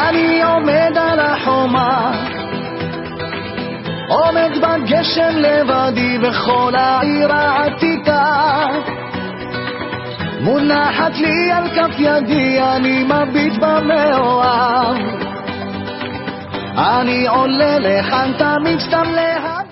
אני עומד על החומה, עומד בגשם לבדי בכל העיר העתיקה, מונחת לי על כף ידי, אני מביט במאוהב, אני עולה לכאן תמיד סתם להב